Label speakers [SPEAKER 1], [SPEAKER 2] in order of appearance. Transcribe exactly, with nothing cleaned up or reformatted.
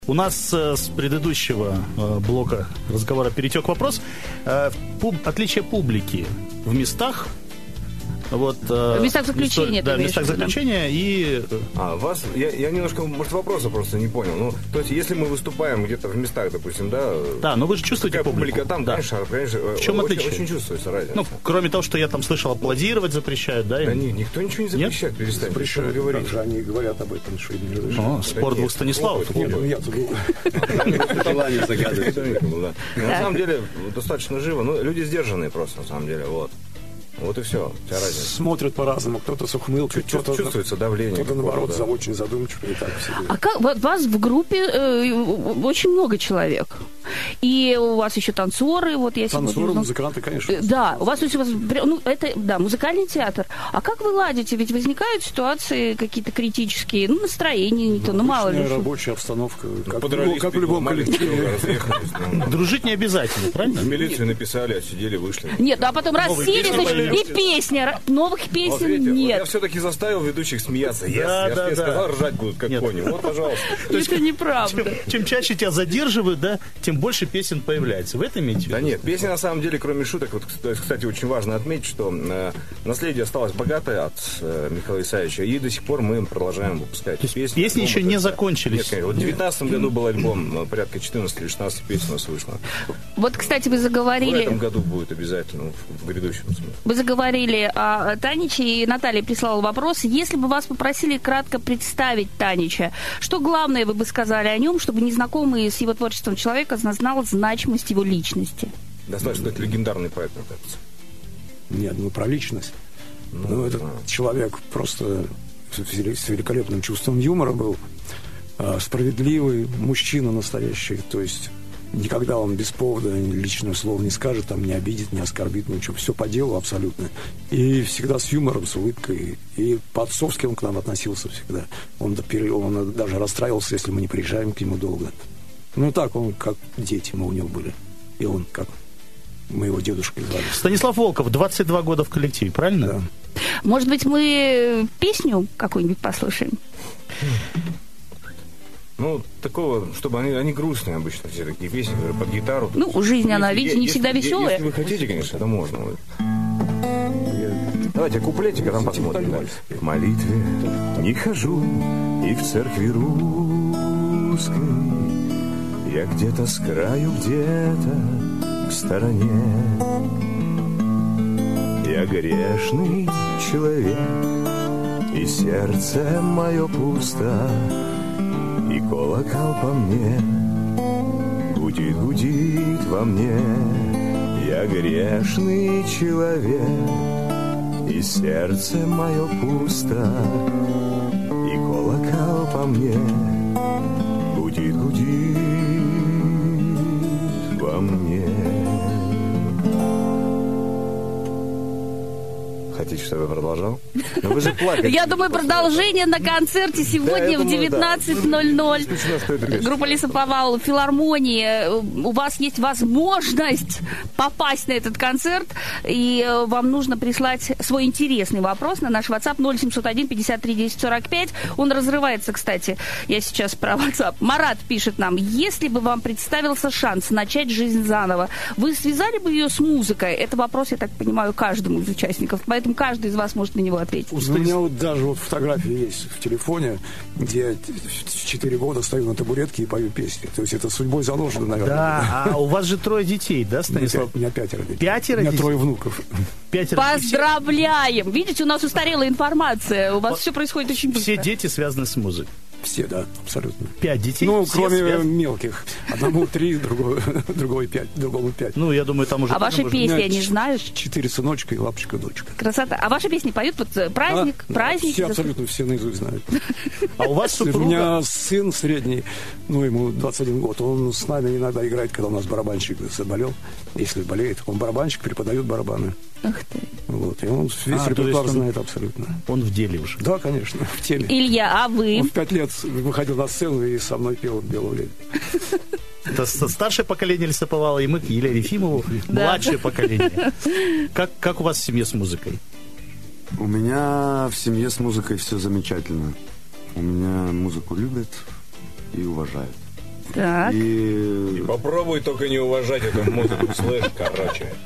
[SPEAKER 1] У нас э, с предыдущего э, блока разговора перетек вопрос. Э, пуб, отличие публики в местах. Вот, э,
[SPEAKER 2] в местах заключения.
[SPEAKER 1] Да, в местах заключения и...
[SPEAKER 3] А, вас... Я, я немножко, может, вопроса просто не понял. Ну, то есть, если мы выступаем где-то в местах, допустим, да...
[SPEAKER 1] Да, но вы же чувствуете публику.
[SPEAKER 3] Публика там,
[SPEAKER 1] да.
[SPEAKER 3] конечно, конечно.
[SPEAKER 1] В чем
[SPEAKER 3] очень,
[SPEAKER 1] отличие?
[SPEAKER 3] Очень чувствуется разница.
[SPEAKER 1] Ну, кроме того, что я там слышал, аплодировать запрещают, да?
[SPEAKER 3] Да нет, никто ничего не запрещает, перестань.
[SPEAKER 4] Запрещают, говорить. Же они говорят об этом, что им не разрешают.
[SPEAKER 1] О, спор двух Станиславов.
[SPEAKER 4] Я-то был.
[SPEAKER 3] Желание загадывать. На самом деле, достаточно живо. Ну, люди сдержанные просто, на самом деле, вот. Вот и все, вся разница.
[SPEAKER 4] Смотрят по-разному, кто-то с ухмылкой, кто-то
[SPEAKER 3] чувствуется давление.
[SPEAKER 4] Кто-то, наоборот,
[SPEAKER 3] да.
[SPEAKER 4] за очень задумчивый и так все.
[SPEAKER 2] А как вот вас в группе э, очень много человек, и у вас еще танцоры, вот я
[SPEAKER 4] танцоры,
[SPEAKER 2] сегодня...
[SPEAKER 4] музыканты, конечно.
[SPEAKER 2] Да, у вас, у вас, ну это, да, музыкальный театр. А как вы ладите? Ведь возникают ситуации какие-то критические, ну настроение не то, ну мало ли.
[SPEAKER 4] Рабочая обстановка,
[SPEAKER 3] ну,
[SPEAKER 4] как, ну, как в любом коллективе.
[SPEAKER 1] Дружить не обязательно, правильно?
[SPEAKER 3] В милицию написали, отсидели, вышли.
[SPEAKER 2] Нет, а потом рассели, значит, и песня. Новых песен
[SPEAKER 3] вот видите,
[SPEAKER 2] нет.
[SPEAKER 3] Вот я все-таки заставил ведущих смеяться. Yes,
[SPEAKER 1] да,
[SPEAKER 3] я
[SPEAKER 1] да,
[SPEAKER 3] тебе
[SPEAKER 1] да.
[SPEAKER 3] сказал, ржать будут, как
[SPEAKER 1] Нет.
[SPEAKER 3] кони. Вот, пожалуйста.
[SPEAKER 2] Это неправда.
[SPEAKER 1] Чем, чем чаще тебя задерживают, да, тем больше песен появляется. В этом имеете в виду?
[SPEAKER 3] Да нет, песня на самом деле, кроме шуток, вот, кстати, очень важно отметить, что э, наследие осталось богатое от э, Михаила Исаевича, и до сих пор мы продолжаем выпускать песни.
[SPEAKER 1] Песни еще не
[SPEAKER 3] это,
[SPEAKER 1] закончились.
[SPEAKER 3] Нет, конечно. Вот в две тысячи девятнадцатом году был альбом, порядка четырнадцать или шестнадцать песен у нас вышло.
[SPEAKER 2] Вот, кстати, вы
[SPEAKER 3] В
[SPEAKER 2] заговорили...
[SPEAKER 3] этом году будет обязательно, в грядущем смысле.
[SPEAKER 2] Вы заговорили о Таниче, и Наталья прислала вопрос. Если бы вас попросили кратко представить Танича, что главное вы бы сказали о нем, чтобы незнакомый с его творчеством человека знал значимость его личности?
[SPEAKER 3] Достаточно, это легендарный поэт, мне кажется.
[SPEAKER 4] Нет, ну про личность. Ну, ну этот да. человек просто с великолепным чувством юмора был, справедливый, мужчина настоящий, то есть никогда он без повода личное слово не скажет, там, не обидит, не оскорбит, ничего. Все по делу абсолютно. И всегда с юмором, с улыбкой. И по-отцовски он к нам относился всегда. Он, он даже расстраивался, если мы не приезжаем к нему долго. Ну так, он как дети мы у него были. И он как мы его дедушкой звали.
[SPEAKER 1] Станислав Волков, двадцать два года в коллективе, правильно?
[SPEAKER 4] Да.
[SPEAKER 2] Может быть, мы песню какую-нибудь послушаем?
[SPEAKER 3] Ну, такого, чтобы они, они грустные обычно, все такие песни, которые под гитару.
[SPEAKER 2] Ну, жизнь,
[SPEAKER 3] если,
[SPEAKER 2] она, видите, не
[SPEAKER 3] если,
[SPEAKER 2] всегда веселая.
[SPEAKER 3] Если вы хотите, конечно, это можно. Давайте куплетик, а там посмотрим дальше.
[SPEAKER 5] К молитве не хожу, и в церкви русской я где-то с краю, где-то в стороне. Я грешный человек, и сердце мое пусто, и колокол по мне гудит, гудит во мне. Я грешный человек, и сердце мое пусто, и колокол по мне гудит, гудит во мне.
[SPEAKER 3] Хотите, чтобы я продолжал? Но вы же плакали.
[SPEAKER 2] Я думаю, продолжение на концерте сегодня в девятнадцать ноль ноль. Группа Лесоповал, филармонии. У вас есть возможность попасть на этот концерт, и вам нужно прислать свой интересный вопрос на наш WhatsApp ноль семьсот один пятьдесят три десять сорок пять. Он разрывается, кстати. Я сейчас про WhatsApp. Марат пишет нам: если бы вам представился шанс начать жизнь заново, вы связали бы ее с музыкой? Это вопрос, я так понимаю, каждому из участников. Поэтому каждый из вас может на него ответить.
[SPEAKER 4] У меня вот даже вот фотографии есть в телефоне, где я в четыре года стою на табуретке и пою песни. То есть это судьбой заложено, наверное.
[SPEAKER 1] Да, а у вас же трое детей, да, Станислав?
[SPEAKER 4] У меня пятеро детей.
[SPEAKER 1] Пятеро
[SPEAKER 4] У меня
[SPEAKER 1] детей?
[SPEAKER 4] трое внуков.
[SPEAKER 1] Пятеро.
[SPEAKER 2] Поздравляем! Видите, у нас устарела информация. У вас все происходит очень быстро.
[SPEAKER 1] Все дети связаны с музыкой.
[SPEAKER 4] Все, да, абсолютно.
[SPEAKER 1] Пять детей?
[SPEAKER 4] Ну,
[SPEAKER 1] все
[SPEAKER 4] кроме
[SPEAKER 1] связаны?
[SPEAKER 4] мелких. Одному три, другому, другому пять, другому пять.
[SPEAKER 1] Ну, я думаю, там уже...
[SPEAKER 2] А ваши
[SPEAKER 1] может,
[SPEAKER 2] песни,
[SPEAKER 4] меня
[SPEAKER 2] они
[SPEAKER 4] ч-
[SPEAKER 2] знаешь?
[SPEAKER 4] Четыре сыночка и лапочка-дочка.
[SPEAKER 2] Красота. А ваши песни поют вот праздник,
[SPEAKER 4] Да,
[SPEAKER 2] праздник?
[SPEAKER 4] Все абсолютно все наизусть знают.
[SPEAKER 1] А у вас
[SPEAKER 4] У
[SPEAKER 1] супруга...
[SPEAKER 4] меня сын средний, ну, ему двадцать один год, он с нами иногда играет, когда у нас барабанщик заболел. Если болеет, он барабанщик, преподает барабаны.
[SPEAKER 2] Ух ты.
[SPEAKER 4] Вот, и он весь
[SPEAKER 1] А, то
[SPEAKER 4] репертуар
[SPEAKER 1] есть он-
[SPEAKER 4] знает абсолютно.
[SPEAKER 1] Он в деле уже.
[SPEAKER 4] Да, конечно, в теме.
[SPEAKER 2] Илья, а вы?
[SPEAKER 4] Он в пять лет выходил на сцену и со мной пел «Белую леди».
[SPEAKER 1] Это с- старшее поколение Лесоповала, и мы к Елене Ефимову, младшее поколение. Как, как у вас в семье с музыкой?
[SPEAKER 6] У меня в семье с музыкой все замечательно. У меня музыку любят и уважают.
[SPEAKER 2] Так.
[SPEAKER 6] И...
[SPEAKER 3] И попробуй только не уважать эту музыку, слышь, короче.